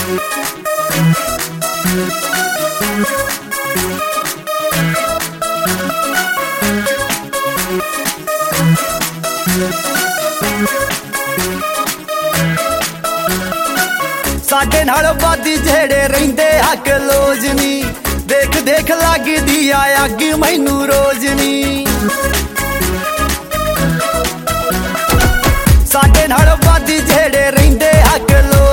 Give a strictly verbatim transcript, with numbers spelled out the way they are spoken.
साडे नाल बादी जेड़े रहिंदे आ क्लोज नी, देख देख लगदी आ अग मैनू रोज नी।